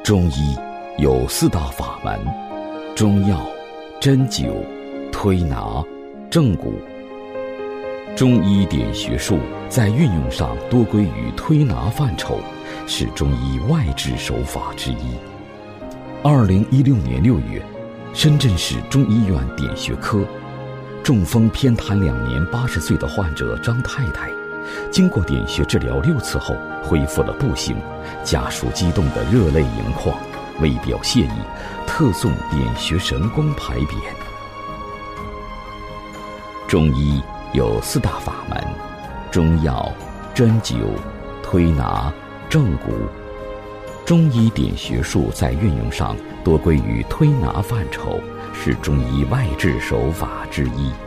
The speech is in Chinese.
中医有4大法门：中药、针灸、推拿、正骨。中医点穴术在运用上多归于推拿范畴，是中医外治手法之一。2016年6月，深圳市中医院点穴科，中风偏瘫2年80岁的患者张太太，经过点穴治疗6次后恢复了步行，家属激动得热泪盈眶，为表谢意，特送点穴神功牌匾。中医有4大法门：中药、针灸、推拿、正骨。中医点穴术在运用上多归于推拿范畴，是中医外治手法之一。